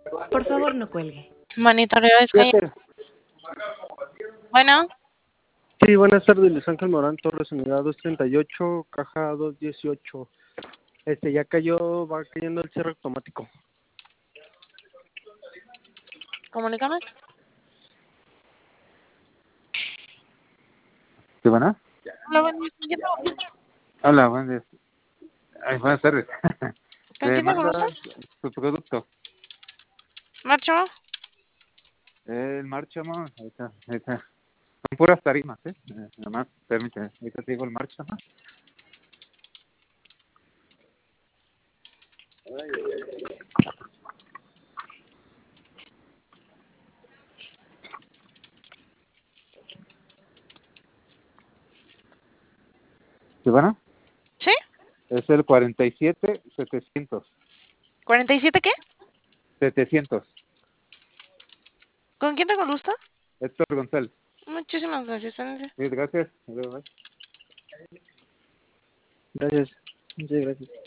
Por favor, no cuelgue. Monitoreo de Sky. Fíjate. Bueno, Sí, buenas tardes, Luis Ángel Morán Torres, unidad 238, caja 218. Ya cayó, va cayendo el cierre automático. comunícame. ¿Sí, bueno? Hola, buen día. ¿Con quién tengo gusto? Hola, buenos días. Ay, buenas tardes. ¿Con quién tengo Manda gusto? tu producto. Marcho. El Marchamo, ahí está. Son puras tarimas, nomás, permíteme. Ahorita te digo el Marchamo. ¿Sí, bueno? ¿Sí? Es el 47-700. ¿47 qué? 700. ¿Con quién tengo gusto? Héctor González. Muchísimas gracias. Sí, gracias. Bye. Gracias. Muchas gracias.